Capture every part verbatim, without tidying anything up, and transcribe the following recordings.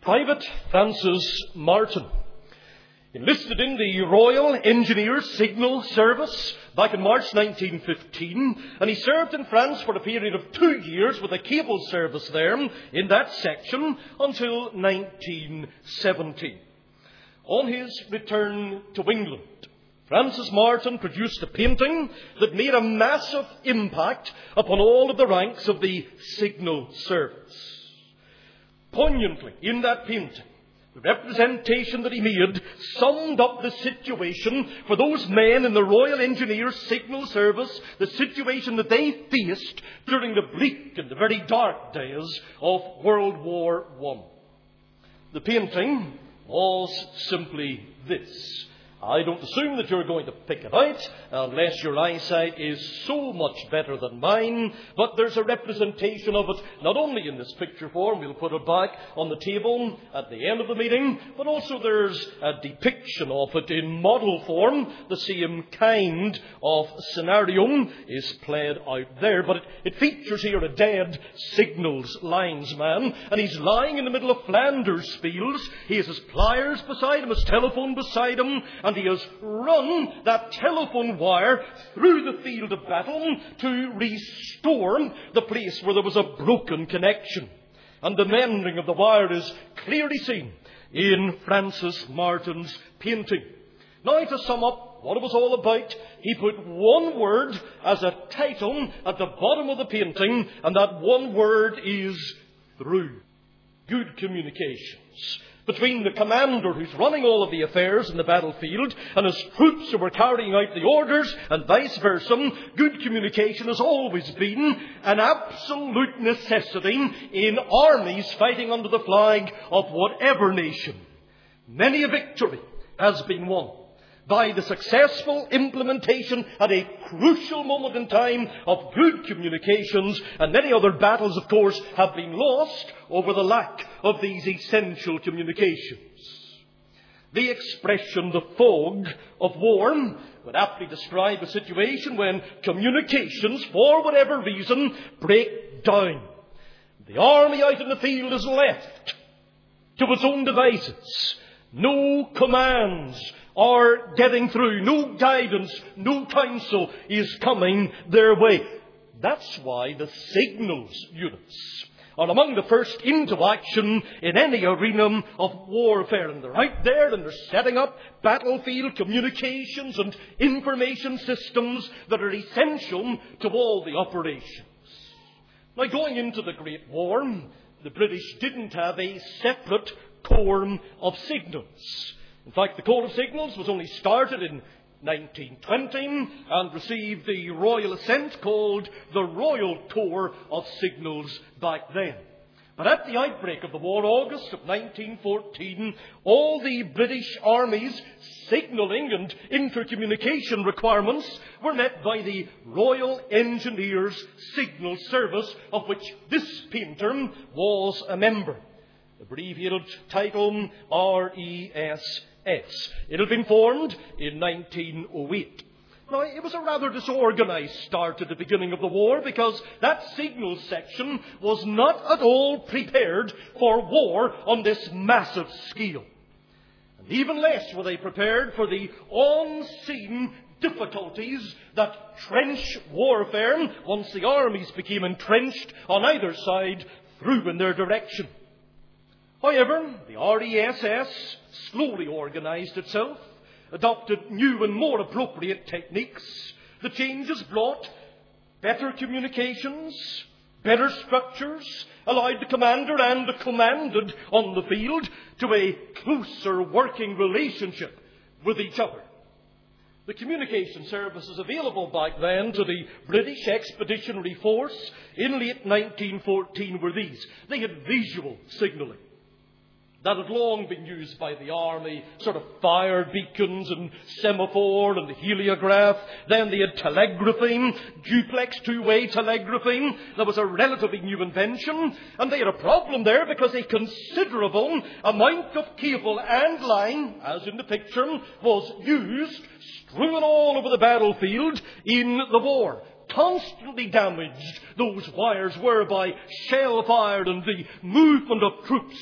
Private Francis Martin enlisted in the Royal Engineers Signal Service back in March nineteen fifteen, and he served in France for a period of two years with a cable service there in that section until nineteen seventy. On his return to England, Francis Martin produced a painting that made a massive impact upon all of the ranks of the signal service. Poignantly, in that painting, the representation that he made summed up the situation for those men in the Royal Engineers Signal Service, the situation that they faced during the bleak and the very dark days of World War One. The painting was simply this. I don't assume that you're going to pick it out unless your eyesight is so much better than mine, but there's a representation of it not only in this picture form, we'll put it back on the table at the end of the meeting, but also there's a depiction of it in model form. The same kind of scenario is played out there, but it, it features here a dead signals linesman, and he's lying in the middle of Flanders fields. He has his pliers beside him, his telephone beside him, and he has run that telephone wire through the field of battle to restore the place where there was a broken connection. And the mending of the wire is clearly seen in Francis Martin's painting. Now, to sum up what it was all about, he put one word as a title at the bottom of the painting, and that one word is through. Good communications between the commander who's running all of the affairs in the battlefield and his troops who were carrying out the orders, and vice versa. Good communication has always been an absolute necessity in armies fighting under the flag of whatever nation. Many a victory has been won by the successful implementation at a crucial moment in time of good communications, and many other battles, of course, have been lost over the lack of these essential communications. The expression, the fog of war, would aptly describe a situation when communications, for whatever reason, break down. The army out in the field is left to its own devices. No commands are getting through. No guidance, no counsel is coming their way. That's why the signals units are among the first into action in any arena of warfare. And they're out there and they're setting up battlefield communications and information systems that are essential to all the operations. Now, going into the Great War, the British didn't have a separate Corps of Signals. In fact, the Corps of Signals was only started in nineteen twenty and received the royal assent called the Royal Corps of Signals back then. But at the outbreak of the war, August of nineteen fourteen, all the British Army's signalling and intercommunication requirements were met by the Royal Engineers Signal Service, of which this painter was a member. Abbreviated title R E S S. It had been formed in nineteen oh eight. Now, it was a rather disorganized start at the beginning of the war because that signal section was not at all prepared for war on this massive scale. And even less were they prepared for the unseen difficulties that trench warfare, once the armies became entrenched on either side, threw in their direction. However, the R E S S slowly organized itself, adopted new and more appropriate techniques. The changes brought better communications, better structures, allowed the commander and the commanded on the field to a closer working relationship with each other. The communication services available back then to the British Expeditionary Force in late nineteen fourteen were these. They had visual signalling. That had long been used by the army, sort of fire beacons and semaphore and heliograph. Then they had telegraphy, duplex two-way telegraphy. That was a relatively new invention. And they had a problem there because a considerable amount of cable and line, as in the picture, was used, strewn all over the battlefield in the war. Constantly damaged those wires were by shell fire and the movement of troops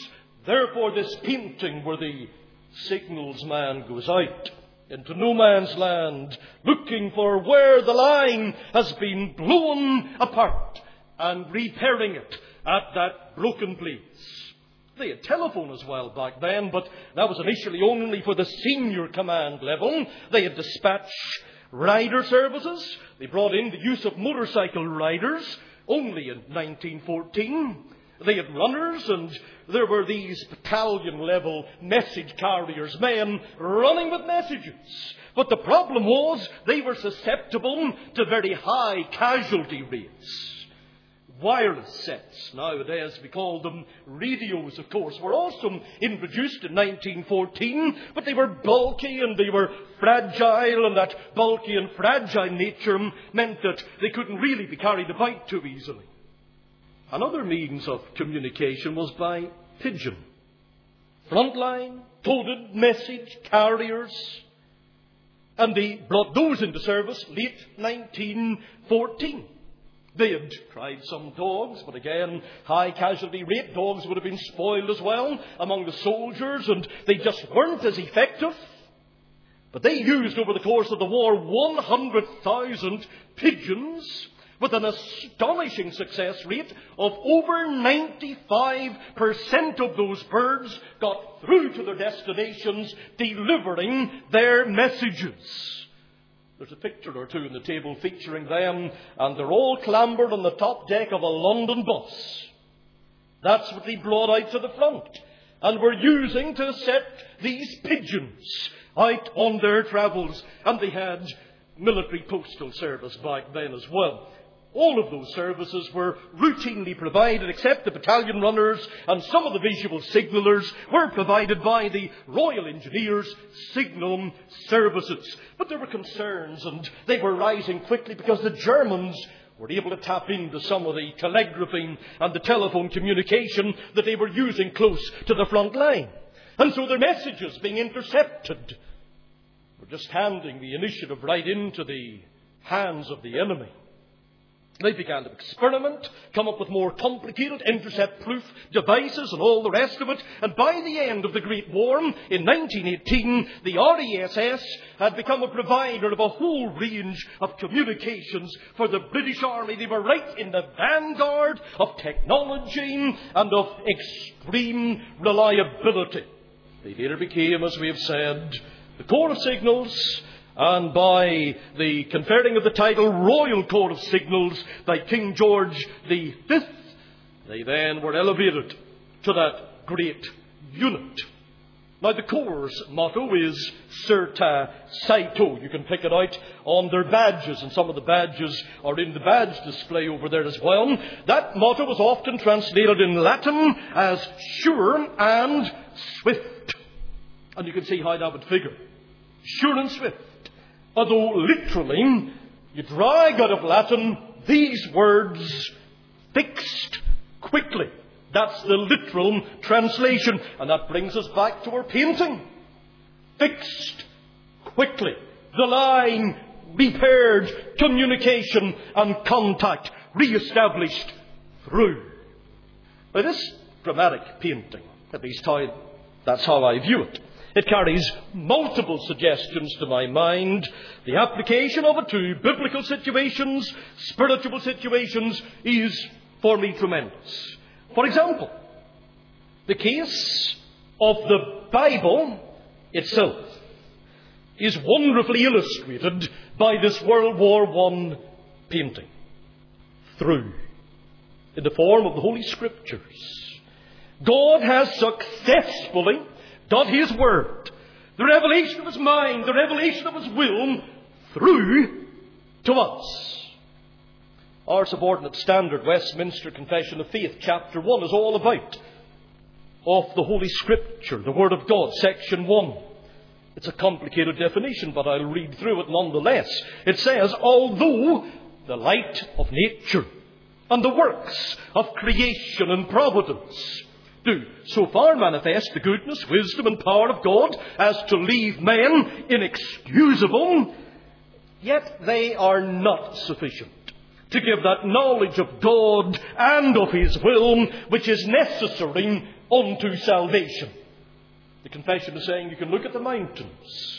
Therefore, this painting where the signals man goes out into no man's land, looking for where the line has been blown apart and repairing it at that broken place. They had telephone as well back then, but that was initially only for the senior command level. They had dispatch rider services. They brought in the use of motorcycle riders only in nineteen fourteen. They had runners, and there were these battalion-level message carriers, men running with messages. But the problem was they were susceptible to very high casualty rates. Wireless sets, nowadays we call them radios, of course, were also introduced in nineteen fourteen, but they were bulky and they were fragile, and that bulky and fragile nature meant that they couldn't really be carried about too easily. Another means of communication was by pigeon. Frontline, coded message carriers. And they brought those into service late nineteen fourteen. They had tried some dogs, but again, high casualty rate. Dogs would have been spoiled as well among the soldiers, and they just weren't as effective. But they used over the course of the war one hundred thousand pigeons, with an astonishing success rate of over ninety-five percent of those birds got through to their destinations, delivering their messages. There's a picture or two in the table featuring them, and they're all clambered on the top deck of a London bus. That's what they brought out to the front, and were using to set these pigeons out on their travels. And they had military postal service back then as well. All of those services were routinely provided, except the battalion runners and some of the visual signallers were provided by the Royal Engineers Signal Services. But there were concerns, and they were rising quickly because the Germans were able to tap into some of the telegraphing and the telephone communication that they were using close to the front line. And so their messages being intercepted were just handing the initiative right into the hands of the enemy. They began to experiment, come up with more complicated intercept-proof devices and all the rest of it. And by the end of the Great War, in nineteen eighteen, the R E S S had become a provider of a whole range of communications for the British Army. They were right in the vanguard of technology and of extreme reliability. They later became, as we have said, the Corps of Signals, and by the conferring of the title Royal Corps of Signals by King George the Fifth, they then were elevated to that great unit. Now, the Corps' motto is Certa Saito. You can pick it out on their badges, and some of the badges are in the badge display over there as well. That motto was often translated in Latin as sure and swift. And you can see how that would figure. Sure and swift. Although literally, you drag out of Latin these words, fixed quickly. That's the literal translation. And that brings us back to our painting. Fixed quickly. The line repaired, communication and contact re-established through. Now, this dramatic painting, at least how, that's how I view it, it carries multiple suggestions to my mind. The application of it to biblical situations, spiritual situations, is for me tremendous. For example, the case of the Bible itself is wonderfully illustrated by this World War One painting. Through, in the form of the Holy Scriptures, God has successfully got His Word, the revelation of His mind, the revelation of His will, through to us. Our subordinate standard, Westminster Confession of Faith, chapter one, is all about of the Holy Scripture, the Word of God, section one. It's a complicated definition, but I'll read through it nonetheless. It says, although the light of nature and the works of creation and providence do so far manifest the goodness, wisdom and power of God as to leave men inexcusable, yet they are not sufficient to give that knowledge of God and of His will which is necessary unto salvation. The confession is saying you can look at the mountains,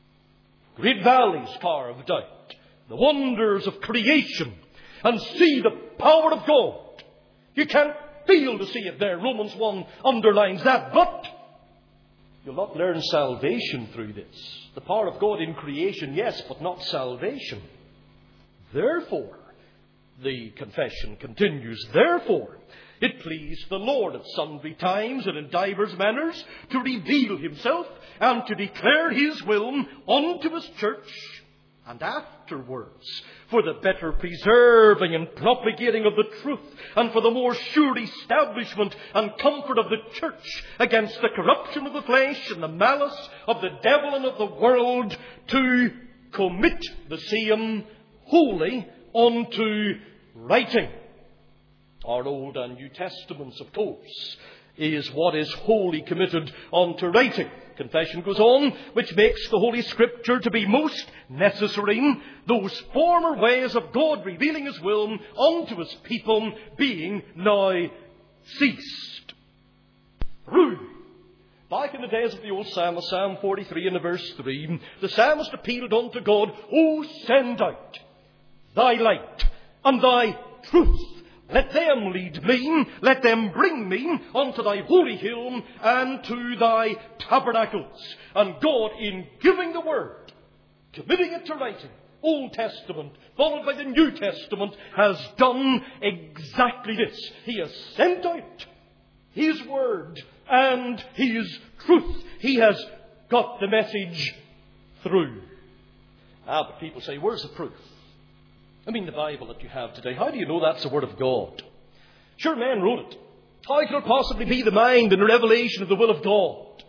great valleys carved out, the wonders of creation, and see the power of God. You can't fail to see it there. Romans one underlines that. But you'll not learn salvation through this. The power of God in creation, yes, but not salvation. Therefore, the confession continues, therefore, it pleased the Lord at sundry times and in divers manners to reveal himself and to declare his will unto his church, and afterwards for the better preserving and propagating of the truth, and for the more sure establishment and comfort of the church against the corruption of the flesh and the malice of the devil and of the world, to commit the same wholly unto writing. Our Old and New Testaments, of course, is what is wholly committed unto writing. Confession goes on, which makes the Holy Scripture to be most necessary, those former ways of God revealing his will unto his people being now ceased. Through. Back in the days of the old psalmist, Psalm forty-three and verse three, the psalmist appealed unto God, O send out thy light and thy truth. Let them lead me, let them bring me unto thy holy hill and to thy tabernacles. And God, in giving the word, committing it to writing, Old Testament, followed by the New Testament, has done exactly this. He has sent out his word and his truth. He has got the message through. Ah, but people say, where's the proof? I mean, the Bible that you have today, how do you know that's the Word of God? Sure, men wrote it. How could it possibly be the mind and the revelation of the will of God?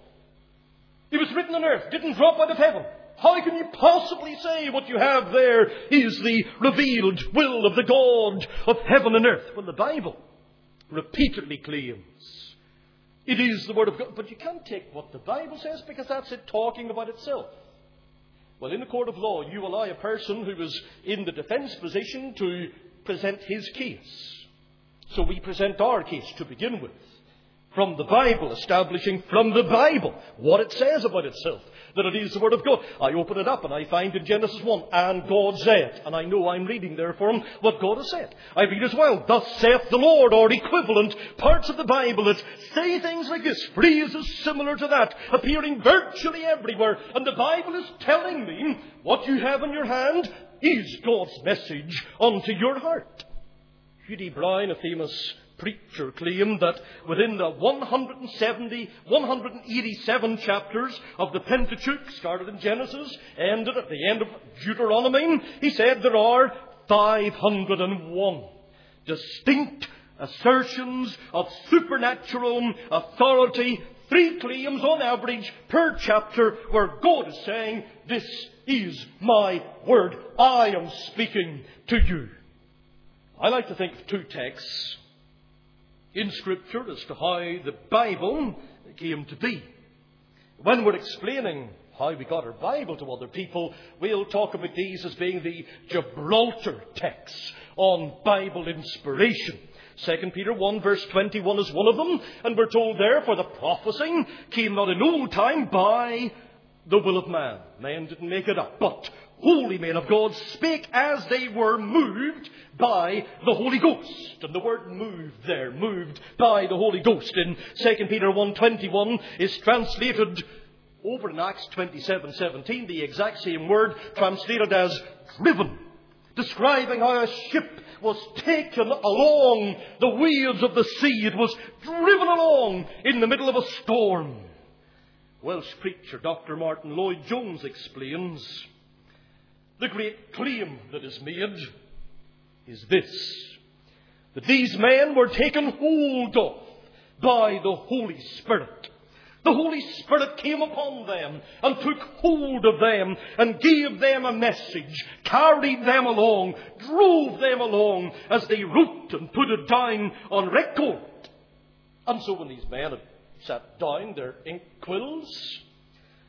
It was written on earth, didn't drop out of heaven. How can you possibly say what you have there is the revealed will of the God of heaven and earth? Well, the Bible repeatedly claims it is the Word of God. But you can't take what the Bible says because that's it talking about itself. Well, in a court of law, you allow a person who is in the defence position to present his case. So we present our case to begin with, from the Bible, establishing from the Bible what it says about itself, that it is the Word of God. I open it up and I find in Genesis one, and God said, and I know I'm reading there for him what God has said. I read as well, thus saith the Lord, or equivalent parts of the Bible that say things like this, phrases similar to that, appearing virtually everywhere. And the Bible is telling me what you have in your hand is God's message unto your heart. Hugh D. Brown, a famous preacher, claimed that within the one hundred seventy, one hundred eighty-seven chapters of the Pentateuch, started in Genesis, ended at the end of Deuteronomy, he said there are five hundred one distinct assertions of supernatural authority, three claims on average per chapter, where God is saying, this is my word, I am speaking to you. I like to think of two texts in Scripture as to how the Bible came to be. When we're explaining how we got our Bible to other people, we'll talk about these as being the Gibraltar texts on Bible inspiration. Second Peter one verse twenty-one is one of them, and we're told there, for the prophecy came not in old time by the will of man. Man didn't make it up, but holy men of God spake as they were moved by the Holy Ghost. And the word moved there, moved by the Holy Ghost, in Second Peter one twenty-one is translated over in Acts twenty-seven seventeen, the exact same word translated as driven, describing how a ship was taken along the waves of the sea. It was driven along in the middle of a storm. Welsh preacher Doctor Martin Lloyd-Jones explains, the great claim that is made is this, that these men were taken hold of by the Holy Spirit. The Holy Spirit came upon them and took hold of them and gave them a message, carried them along, drove them along as they wrote and put it down on record. And so when these men had sat down their ink quills,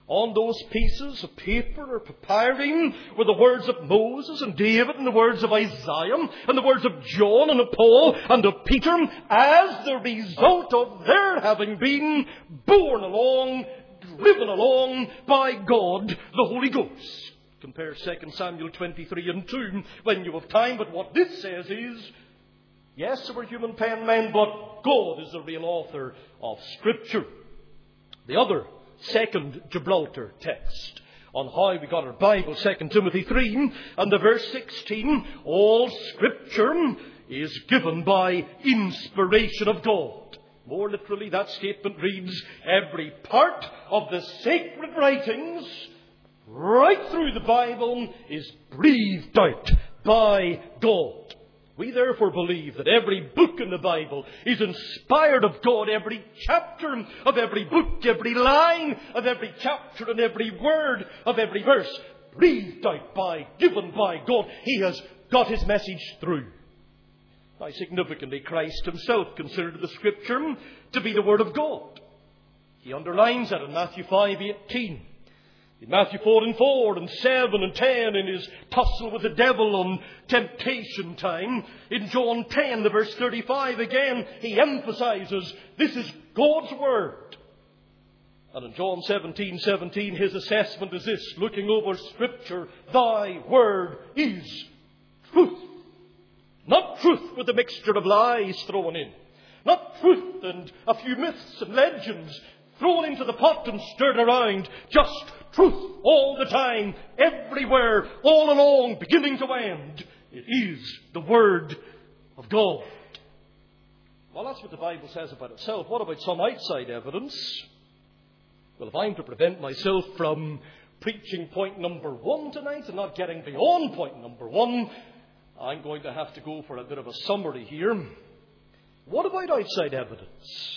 On those pieces of paper or papyri were the words of Moses and David and the words of Isaiah and the words of John and of Paul and of Peter as the result of their having been borne along, driven along by God the Holy Ghost. Compare Second Samuel twenty-three and two when you have time. But what this says is, yes, there were human pen men, but God is the real author of Scripture. The other second Gibraltar text on how we got our Bible, Second Timothy three and the verse sixteen, all Scripture is given by inspiration of God. More literally, that statement reads, every part of the sacred writings right through the Bible is breathed out by God. We therefore believe that every book in the Bible is inspired of God. Every chapter of every book, every line of every chapter, and every word of every verse breathed out by, given by God. He has got His message through. Now, significantly, Christ Himself considered the Scripture to be the Word of God. He underlines that in Matthew five eighteen. In Matthew four and four and seven and ten in His tussle with the devil on temptation time. In John ten, the verse thirty-five again, He emphasizes this is God's Word. And in John seventeen seventeen, His assessment is this, looking over Scripture, Thy Word is truth. Not truth with a mixture of lies thrown in. Not truth and a few myths and legends thrown into the pot and stirred around. Just truth all the time, everywhere, all along, beginning to end. It is the Word of God. Well, that's what the Bible says about itself. What about some outside evidence? Well, if I'm to prevent myself from preaching point number one tonight and not getting beyond point number one, I'm going to have to go for a bit of a summary here. What about outside evidence?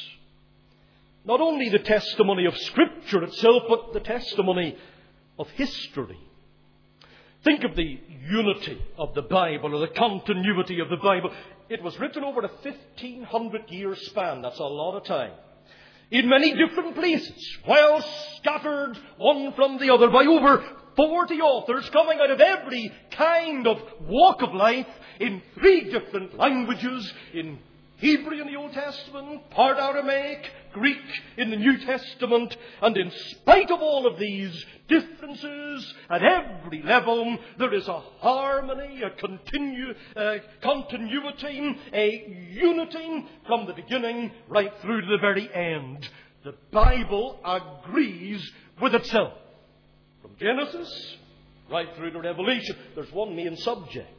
Not only the testimony of Scripture itself, but the testimony of history. Think of the unity of the Bible, or the continuity of the Bible. It was written over a fifteen hundred year span. That's a lot of time. In many different places, well scattered one from the other by over forty authors coming out of every kind of walk of life in three different languages, in Hebrew in the Old Testament, part Aramaic, Greek in the New Testament. And in spite of all of these differences at every level, there is a harmony, a continu- uh, continuity, a unity from the beginning right through to the very end. The Bible agrees with itself. From Genesis right through to Revelation, there's one main subject.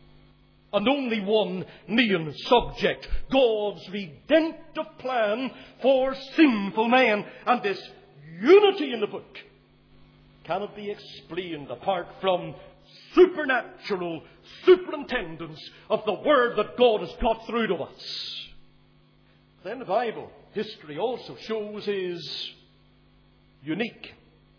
And only one main subject. God's redemptive plan for sinful man. And this unity in the book cannot be explained apart from supernatural superintendence of the Word that God has got through to us. Then the Bible history also shows is unique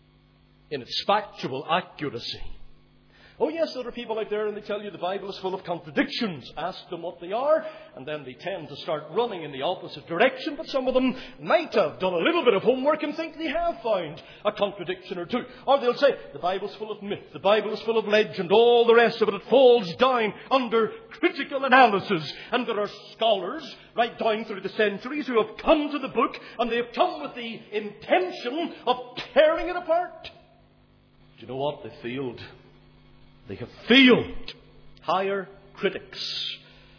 in its factual accuracy. Oh yes, there are people out there and they tell you the Bible is full of contradictions. Ask them what they are, and then they tend to start running in the opposite direction. But some of them might have done a little bit of homework and think they have found a contradiction or two. Or they'll say, the Bible is full of myth, the Bible is full of legend, all the rest of it, it falls down under critical analysis. And there are scholars right down through the centuries who have come to the book, and they have come with the intention of tearing it apart. Do you know what? They failed. They have failed. Higher critics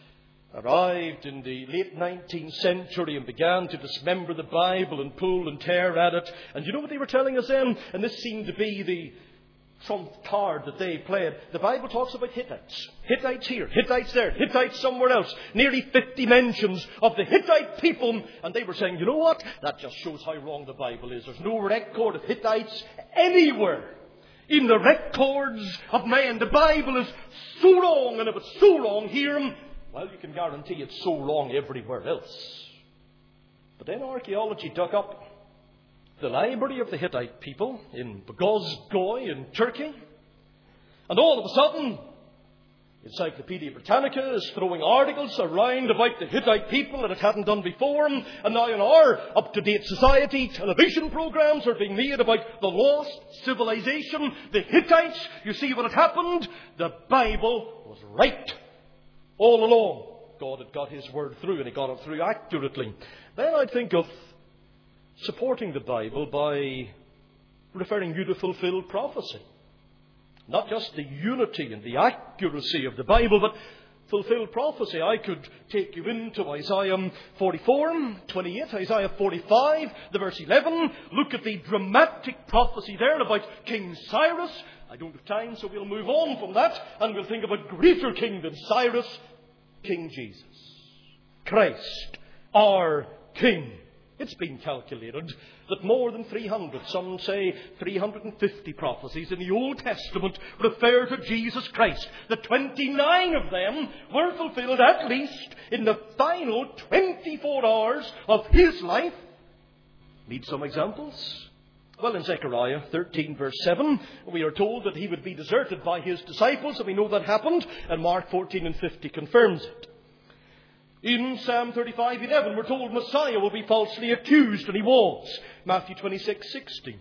arrived in the late nineteenth century and began to dismember the Bible and pull and tear at it. And you know what they were telling us then? And this seemed to be the trump card that they played. The Bible talks about Hittites. Hittites here, Hittites there, Hittites somewhere else. Nearly fifty mentions of the Hittite people. And they were saying, you know what? That just shows how wrong the Bible is. There's no record of Hittites anywhere in the records of man. The Bible is so wrong, and if it's so wrong here, well, you can guarantee it's so wrong everywhere else. But then archaeology dug up the library of the Hittite people in Bogozgoy in Turkey, and all of a sudden Encyclopedia Britannica is throwing articles around about the Hittite people that it hadn't done before. And now in our up-to-date society, television programs are being made about the lost civilization, the Hittites. You see what had happened? The Bible was right all along. God had got His word through, and He got it through accurately. Then I think of supporting the Bible by referring you to fulfilled prophecy. Not just the unity and the accuracy of the Bible, but fulfilled prophecy. I could take you into Isaiah forty-four, twenty-eight, Isaiah forty-five, the verse eleven. Look at the dramatic prophecy there about King Cyrus. I don't have time, so we'll move on from that, and we'll think of a greater king than Cyrus, King Jesus. Christ, our King. It's been calculated that more than three hundred, some say three hundred fifty prophecies in the Old Testament refer to Jesus Christ. The twenty-nine of them were fulfilled at least in the final twenty-four hours of His life. Need some examples? Well, in Zechariah thirteen, verse seven, we are told that He would be deserted by His disciples, and we know that happened, and Mark fourteen and fifty confirms it. In Psalm thirty-five, eleven, we're told Messiah will be falsely accused, and He was. Matthew twenty-six, sixteen.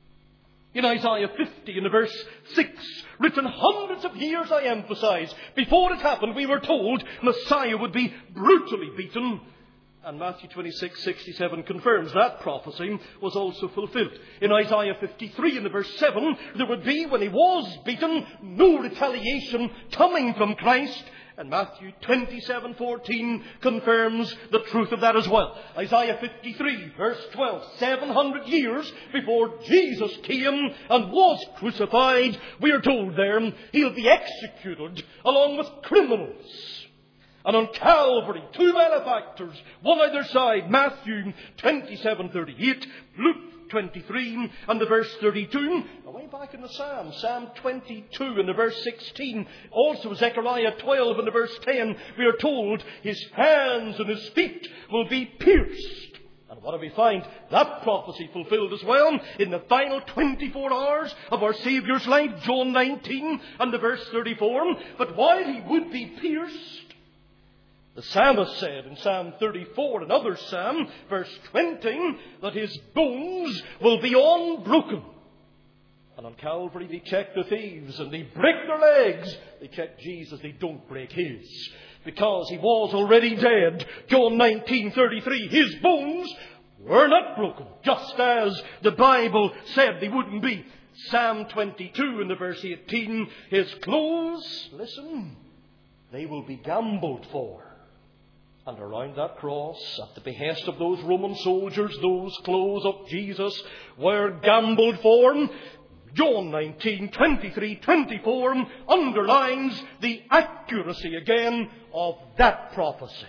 In Isaiah fifty, in the verse six, written hundreds of years, I emphasize, before it happened, we were told Messiah would be brutally beaten. And Matthew twenty-six, sixty-seven confirms that prophecy was also fulfilled. In Isaiah fifty-three, in the verse seven, there would be, when He was beaten, no retaliation coming from Christ. And Matthew twenty-seven, fourteen confirms the truth of that as well. Isaiah fifty-three, verse twelve, seven hundred years before Jesus came and was crucified, we are told there He'll be executed along with criminals. And on Calvary, two malefactors, one either side, Matthew twenty-seven, thirty-eight, Luke twenty-three and the verse thirty-two. Now, way back in the Psalm, Psalm twenty-two and the verse sixteen. Also Zechariah twelve and the verse ten. We are told His hands and His feet will be pierced. And what do we find? That prophecy fulfilled as well in the final twenty-four hours of our Saviour's life, John nineteen and the verse thirty-four. But while He would be pierced, the psalmist said in Psalm thirty-four, another psalm, verse twenty, that His bones will be unbroken. And on Calvary they check the thieves and they break their legs. They check Jesus, they don't break His. Because He was already dead. John nineteen, thirty-three, His bones were not broken. Just as the Bible said they wouldn't be. Psalm twenty-two in the verse eighteen, His clothes, listen, they will be gambled for. And around that cross, at the behest of those Roman soldiers, those clothes of Jesus were gambled for. John nineteen, twenty-three, twenty-four underlines the accuracy again of that prophecy.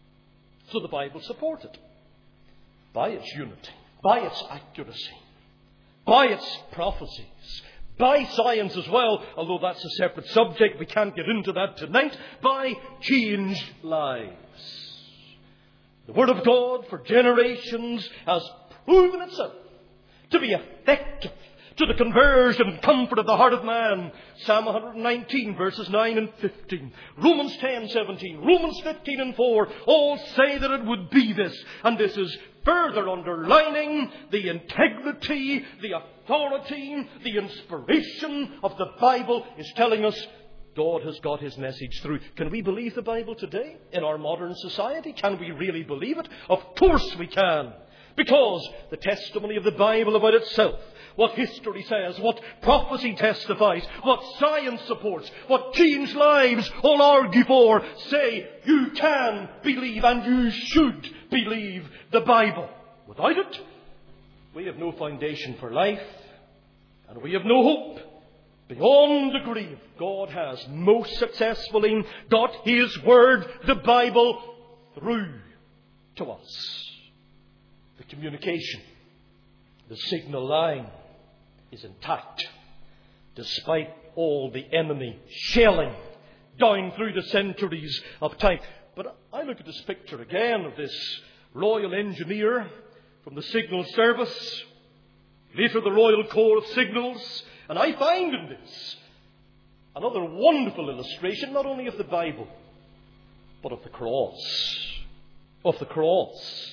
So the Bible supports it by its unity, by its accuracy, by its prophecies, by science as well, although that's a separate subject, we can't get into that tonight, by changed lives. The Word of God for generations has proven itself to be effective to the conversion and comfort of the heart of man. Psalm one nineteen, verses nine and fifteen. Romans ten, seventeen. Romans fifteen and four all say that it would be this. And this is further underlining the integrity, the authority, the inspiration of the Bible is telling us God has got His message through. Can we believe the Bible today in our modern society? Can we really believe it? Of course we can. Because the testimony of the Bible about itself, what history says, what prophecy testifies, what science supports, what changed lives all argue for, say you can believe and you should believe the Bible. Without it, we have no foundation for life and we have no hope. Beyond the grave, God has most successfully got His Word, the Bible, through to us. The communication, the signal line is intact, despite all the enemy shelling down through the centuries of time. But I look at this picture again of this Royal Engineer from the Signal Service, later the Royal Corps of Signals, and I find in this Another wonderful illustration, not only of the Bible, but of the cross. Of the cross.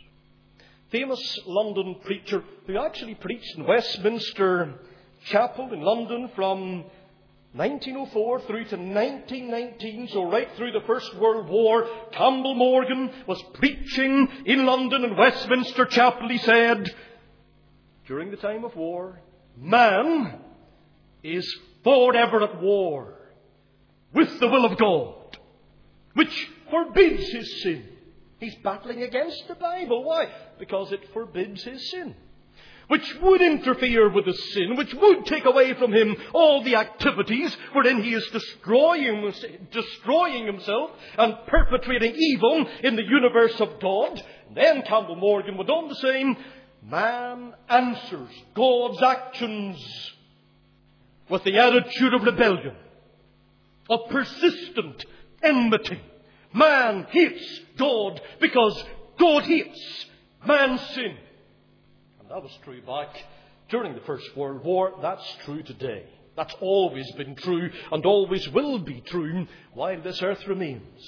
Famous London preacher who actually preached in Westminster Chapel in London from nineteen oh four through to nineteen nineteen, so right through the First World War, Campbell Morgan was preaching in London in Westminster Chapel. He said, during the time of war, man is forever at war with the will of God, which forbids his sin. He's battling against the Bible. Why? Because it forbids his sin, which would interfere with his sin, which would take away from him all the activities wherein he is destroying, destroying himself and perpetrating evil in the universe of God. And then Campbell Morgan went on to say, man answers God's actions with the attitude of rebellion, of persistent enmity. Man hates God because God hates man's sin. And that was true back during the First World War. That's true today. That's always been true and always will be true while this earth remains.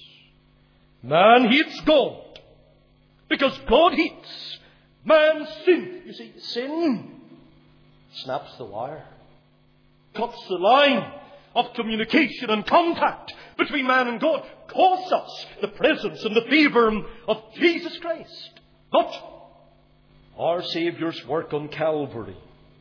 Man hates God because God hates man's sin. You see, sin snaps the wire, cuts the line of communication and contact between man and God, costs us the presence and the favour of Jesus Christ. But our Saviour's work on Calvary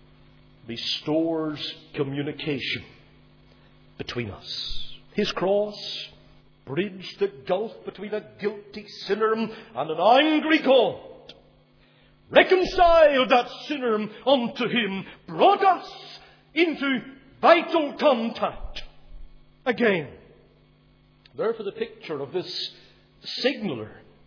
restores communication between us. His cross bridged the gulf between a guilty sinner and an angry God, reconciled that sinner unto Him, brought us into vital contact again. Therefore the picture of this signaller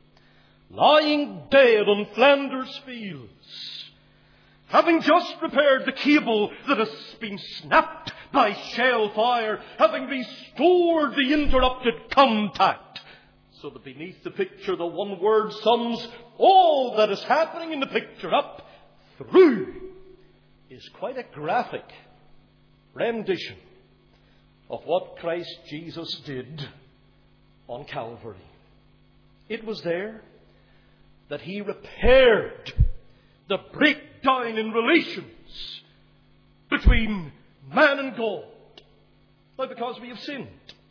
lying dead on Flanders fields, having just repaired the cable that has been snapped by shell fire, having restored the interrupted contact, so that beneath the picture the one word sums all that is happening in the picture up. Through is quite a graphic rendition of what Christ Jesus did on Calvary. It was there that He repaired the breakdown in relations between man and God. Why? Because we have sinned.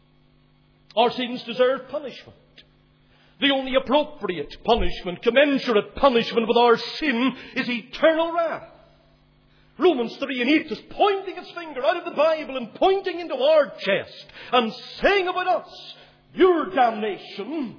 Our sins deserve punishment. The only appropriate punishment, commensurate punishment with our sin, is eternal wrath. Romans three and eight is pointing its finger out of the Bible and pointing into our chest and saying about us, your damnation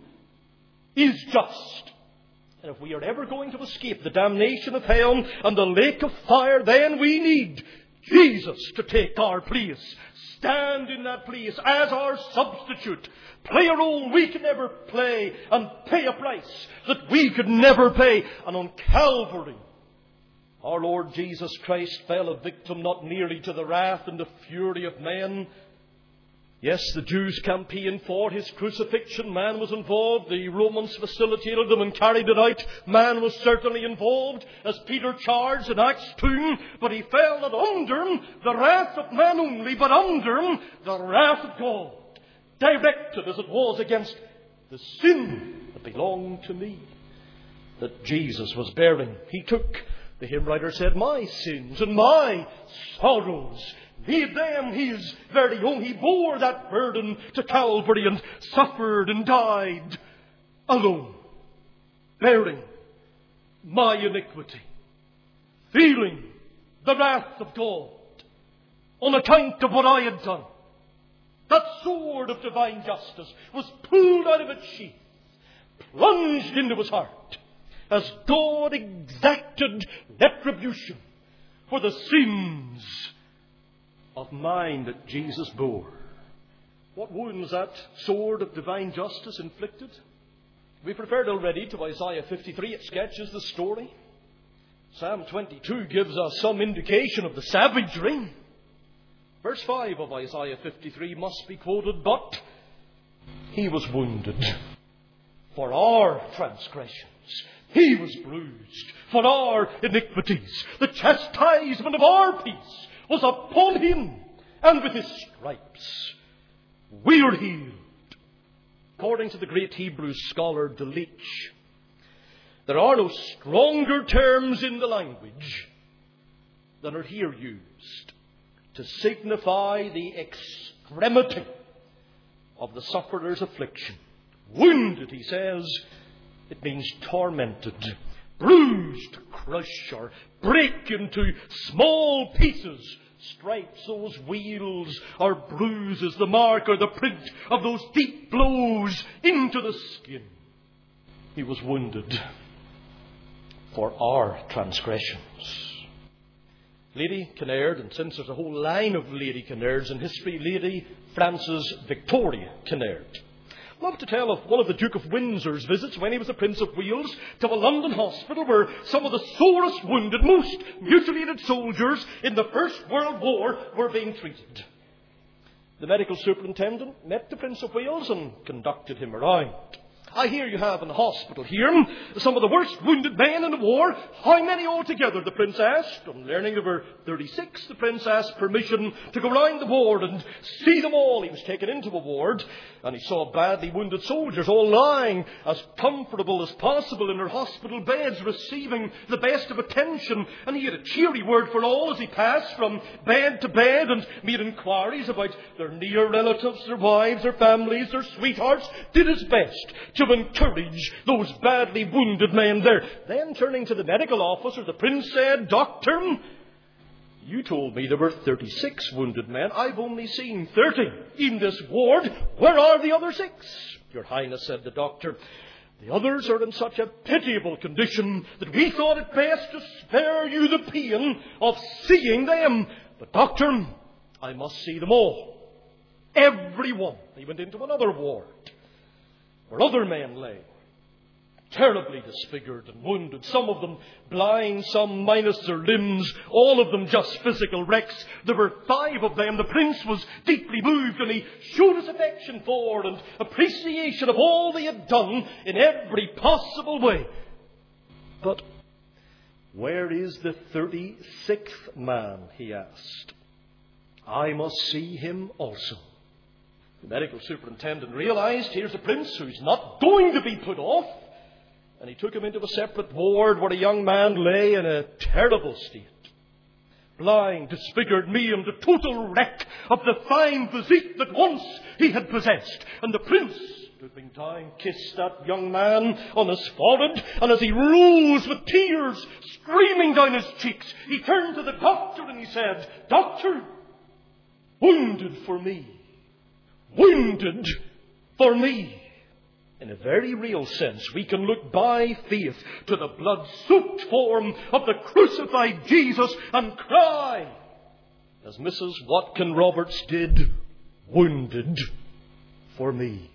is just. And if we are ever going to escape the damnation of hell and the lake of fire, then we need Jesus to take our place, stand in that place as our substitute, play a role we could never play, and pay a price that we could never pay. And on Calvary, our Lord Jesus Christ fell a victim not merely to the wrath and the fury of men. Yes, the Jews campaigned for His crucifixion. Man was involved. The Romans facilitated them and carried it out. Man was certainly involved, as Peter charged in Acts two. But he fell not under the wrath of man only, but under the wrath of God, directed as it was against the sin that belonged to me, that Jesus was bearing. He took, the hymn writer said, my sins and my sorrows, made them His very own. He bore that burden to Calvary and suffered and died alone, bearing my iniquity, feeling the wrath of God on account of what I had done. That sword of divine justice was pulled out of its sheath, plunged into His heart, as God exacted retribution for the sins of mine that Jesus bore. What wounds that sword of divine justice inflicted? We've referred already to Isaiah fifty-three. It sketches the story. Psalm twenty-two gives us some indication of the savagery. Verse five of Isaiah fifty-three must be quoted. But He was wounded for our transgressions. He was bruised for our iniquities. The chastisement of our peace was upon Him, and with his stripes we're healed. According to the great Hebrew scholar Delitzsch, there are no stronger terms in the language than are here used to signify the extremity of the sufferer's affliction. Wounded, he says, it means tormented. Bruised, crush, or break into small pieces. Stripes, those weals or bruises, the mark or the print of those deep blows into the skin. He was wounded for our transgressions. Lady Kinnaird, and since there's a whole line of Lady Kinnairds in history, Lady Frances Victoria Kinnaird loved to tell of one of the Duke of Windsor's visits when he was the Prince of Wales to a London hospital where some of the sorest wounded, most mutilated soldiers in the First World War were being treated. The medical superintendent met the Prince of Wales and conducted him around. I hear you have in the hospital here some of the worst wounded men in the war. How many altogether? The Prince asked. On learning there were thirty-six, the Prince asked permission to go round the ward and see them all. He was taken into a ward and he saw badly wounded soldiers all lying as comfortable as possible in their hospital beds, receiving the best of attention. And he had a cheery word for all as he passed from bed to bed and made inquiries about their near relatives, their wives, their families, their sweethearts. Did his best to encourage those badly wounded men there. Then turning to the medical officer, the Prince said, "Doctor, you told me there were thirty-six wounded men. I've only seen thirty in this ward. Where are the other six?" "Your Highness," said the doctor, "the others are in such a pitiable condition that we thought it best to spare you the pain of seeing them. But, doctor, I must see them all. Every one." He went into another ward where other men lay, terribly disfigured and wounded, some of them blind, some minus their limbs, all of them just physical wrecks. There were five of them. The Prince was deeply moved, and he showed his affection for and appreciation of all they had done in every possible way. "But where is the thirty-sixth man?" he asked. "I must see him also." The medical superintendent realized, here's a prince who's not going to be put off. And he took him into a separate ward where a young man lay in a terrible state. Blind, disfigured, maimed, a total wreck of the fine physique that once he had possessed. And the prince, stooping down, kissed that young man on his forehead. And as he rose with tears streaming down his cheeks, he turned to the doctor and he said, "Doctor, wounded for me. Wounded for me." In a very real sense, we can look by faith to the blood-soaked form of the crucified Jesus and cry, as Missus Watkin Roberts did, "Wounded for me.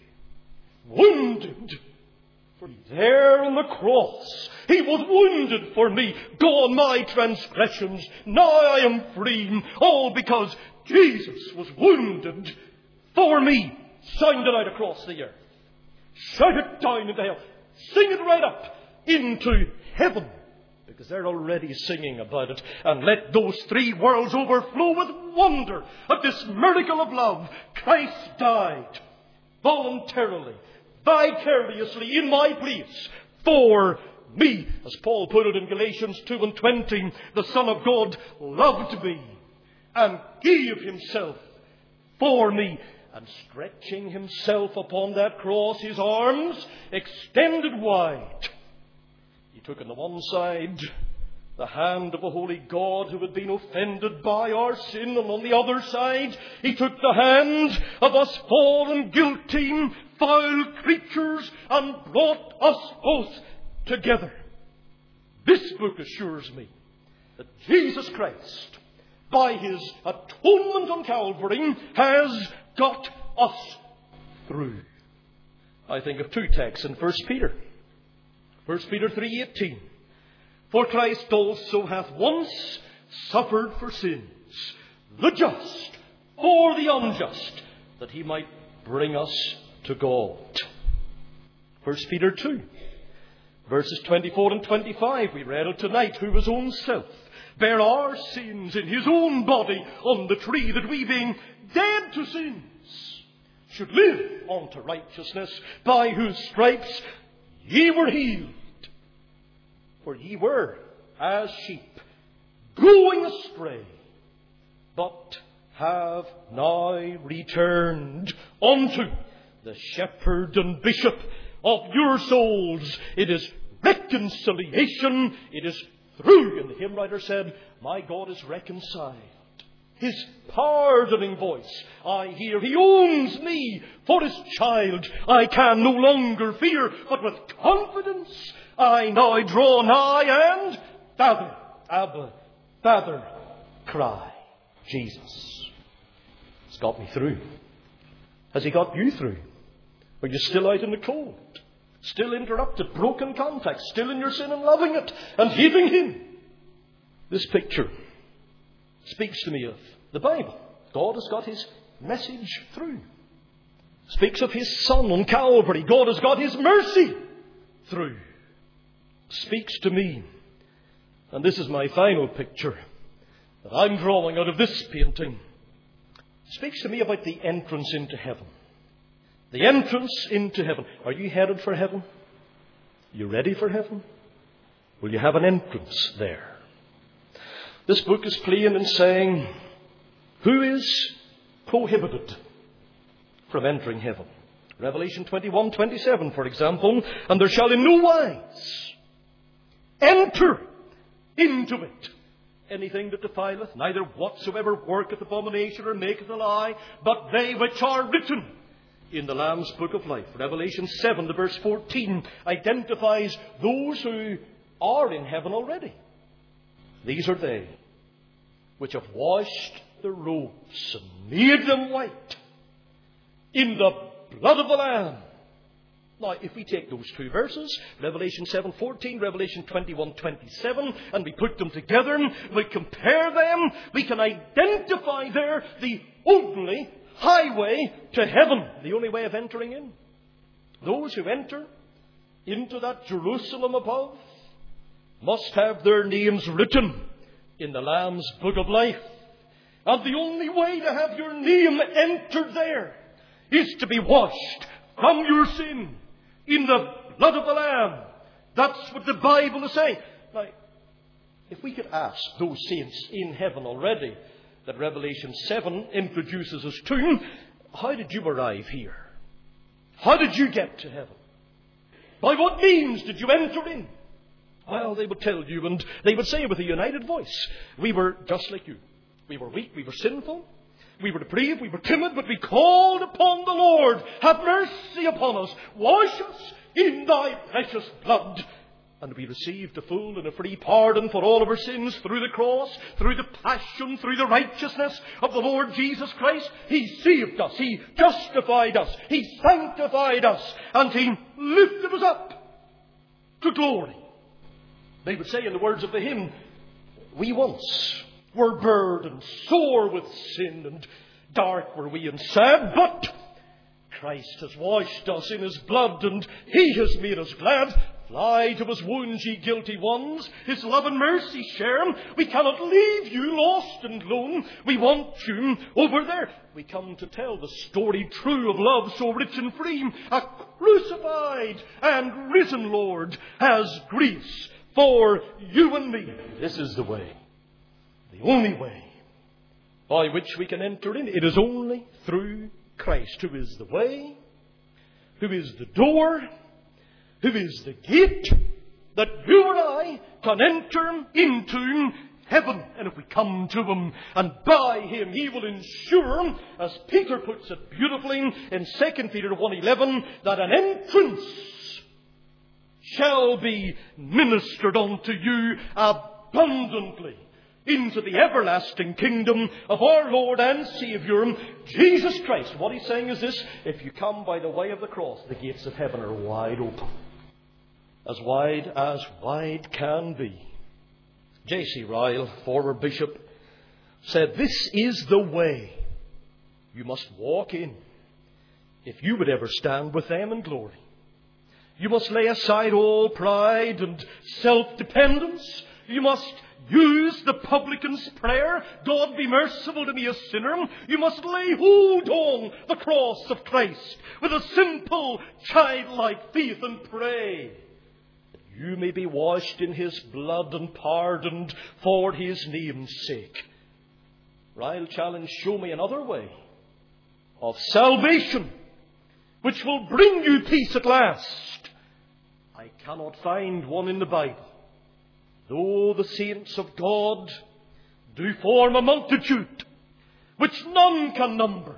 Wounded for me." There on the cross, he was wounded for me. Gone my transgressions, now I am free, all because Jesus was wounded for me. Sound it out across the earth. Shout it down into hell. Sing it right up into heaven, because they're already singing about it. And let those three worlds overflow with wonder at this miracle of love. Christ died voluntarily, vicariously in my place for me. As Paul put it in Galatians two and twenty, the Son of God loved me and gave himself for me. And stretching himself upon that cross, his arms extended wide, he took on the one side the hand of a holy God who had been offended by our sin, and on the other side he took the hand of us fallen, guilty, foul creatures and brought us both together. This book assures me that Jesus Christ, by his atonement on Calvary, has got us through. I think of two texts in First Peter. First Peter three eighteen. "For Christ also hath once suffered for sins, the just for the unjust, that he might bring us to God." First Peter two, verses twenty-four and twenty-five, we read it tonight, "Who his own self bare our sins in his own body on the tree, that we, being dead to sins, should live unto righteousness, by whose stripes ye were healed. For ye were as sheep going astray, but have now returned unto the shepherd and bishop of your souls. It is reconciliation. It is through. And the hymn writer said, my God is reconciled. His pardoning voice I hear. He owns me for his child. I can no longer fear, but with confidence I now draw nigh and Father, Abba, Father, cry. Jesus has got me through. Has he got you through? Are you still out in the cold? Still interrupted, broken contact, still in your sin and loving it and hating him? This picture speaks to me of the Bible. God has got his message through. Speaks of his Son on Calvary. God has got his mercy through. Speaks to me. And this is my final picture that I'm drawing out of this painting. Speaks to me about the entrance into heaven. The entrance into heaven. Are you headed for heaven? You ready for heaven? Will you have an entrance there? This book is plain in saying, who is prohibited from entering heaven? Revelation twenty-one twenty-seven, for example, and there shall in no wise enter into it anything that defileth, neither whatsoever worketh abomination or maketh a lie, but they which are written in the Lamb's book of life. Revelation seven, the verse fourteen, identifies those who are in heaven already. These are they which have washed their robes and made them white in the blood of the Lamb. Now, if we take those two verses, Revelation seven fourteen, Revelation twenty-one twenty-seven, and we put them together, we compare them, we can identify there the only highway to heaven, the only way of entering in. Those who enter into that Jerusalem above must have their names written in the Lamb's book of life. And the only way to have your name entered there is to be washed from your sin in the blood of the Lamb. That's what the Bible is saying. Now, if we could ask those saints in heaven already that Revelation seven introduces us to, how did you arrive here? How did you get to heaven? By what means did you enter in? Well, they would tell you, and they would say with a united voice, we were just like you. We were weak, we were sinful, we were depraved, we were timid, but we called upon the Lord. Have mercy upon us. Wash us in thy precious blood. And we received a full and a free pardon for all of our sins through the cross, through the passion, through the righteousness of the Lord Jesus Christ. He saved us. He justified us. He sanctified us. And He lifted us up to glory. They would say in the words of the hymn, we once were burdened sore with sin, and dark were we and sad, but Christ has washed us in His blood, and He has made us glad. Fly to His wounds, ye guilty ones. His love and mercy share. We cannot leave you lost and lone. We want you over there. We come to tell the story true of love so rich and free. A crucified and risen Lord has grace for you and me. This is the way, the only way by which we can enter in. It is only through Christ, who is the way, who is the door, who is the gate, that you and I can enter into heaven. And if we come to Him and by Him, He will ensure, as Peter puts it beautifully in Second Peter one eleven, that an entrance shall be ministered unto you abundantly into the everlasting kingdom of our Lord and Saviour, Jesus Christ. What He's saying is this: if you come by the way of the cross, the gates of heaven are wide open. As wide as wide can be. J C Ryle, former bishop, said, this is the way you must walk in if you would ever stand with them in glory. You must lay aside all pride and self-dependence. You must use the publican's prayer, God be merciful to me a sinner. You must lay hold on the cross of Christ with a simple, childlike faith and pray that you may be washed in His blood and pardoned for His name's sake. Or I'll challenge, show me another way of salvation which will bring you peace at last. I cannot find one in the Bible. Though the saints of God do form a multitude which none can number,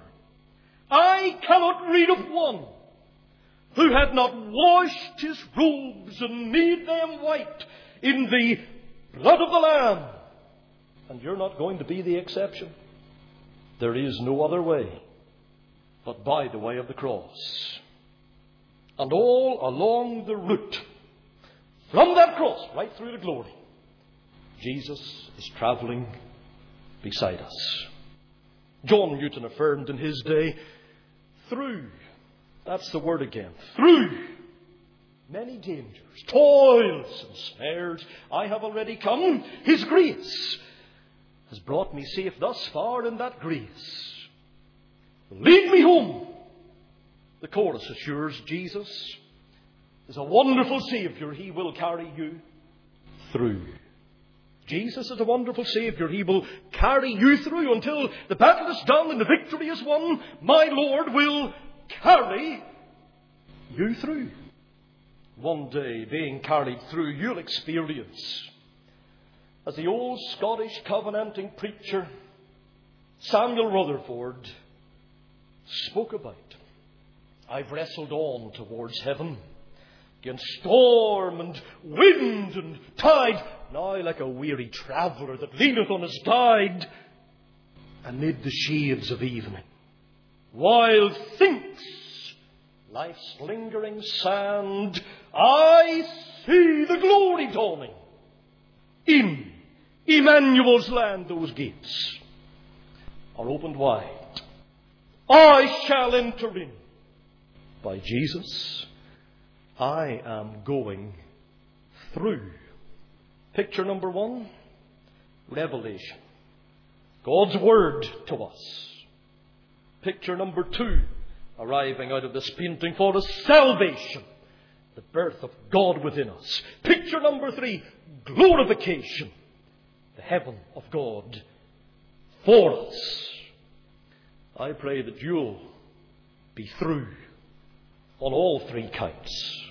I cannot read of one who had not washed his robes and made them white in the blood of the Lamb. And you're not going to be the exception. There is no other way but by the way of the cross. And all along the route from that cross right through to glory, Jesus is travelling beside us. John Newton affirmed in his day, through, that's the word again, through many dangers, toils and snares, I have already come. His grace has brought me safe thus far, and that grace will lead me home. The chorus assures Jesus is a wonderful Saviour. He will carry you through. Jesus is a wonderful Saviour. He will carry you through until the battle is done and the victory is won. My Lord will carry you through. One day, being carried through, you'll experience, as the old Scottish covenanting preacher Samuel Rutherford spoke about, I've wrestled on towards heaven against storm and wind and tide, now like a weary traveller that leaneth on his guide, amid the shades of evening, while thinks life's lingering sand, I see the glory dawning. In Emmanuel's land those gates are opened wide. I shall enter in. By Jesus, I am going through. Picture number one, revelation. God's word to us. Picture number two, arriving out of this painting for us, salvation. The birth of God within us. Picture number three, glorification. The heaven of God for us. I pray that you'll be through on all three counts.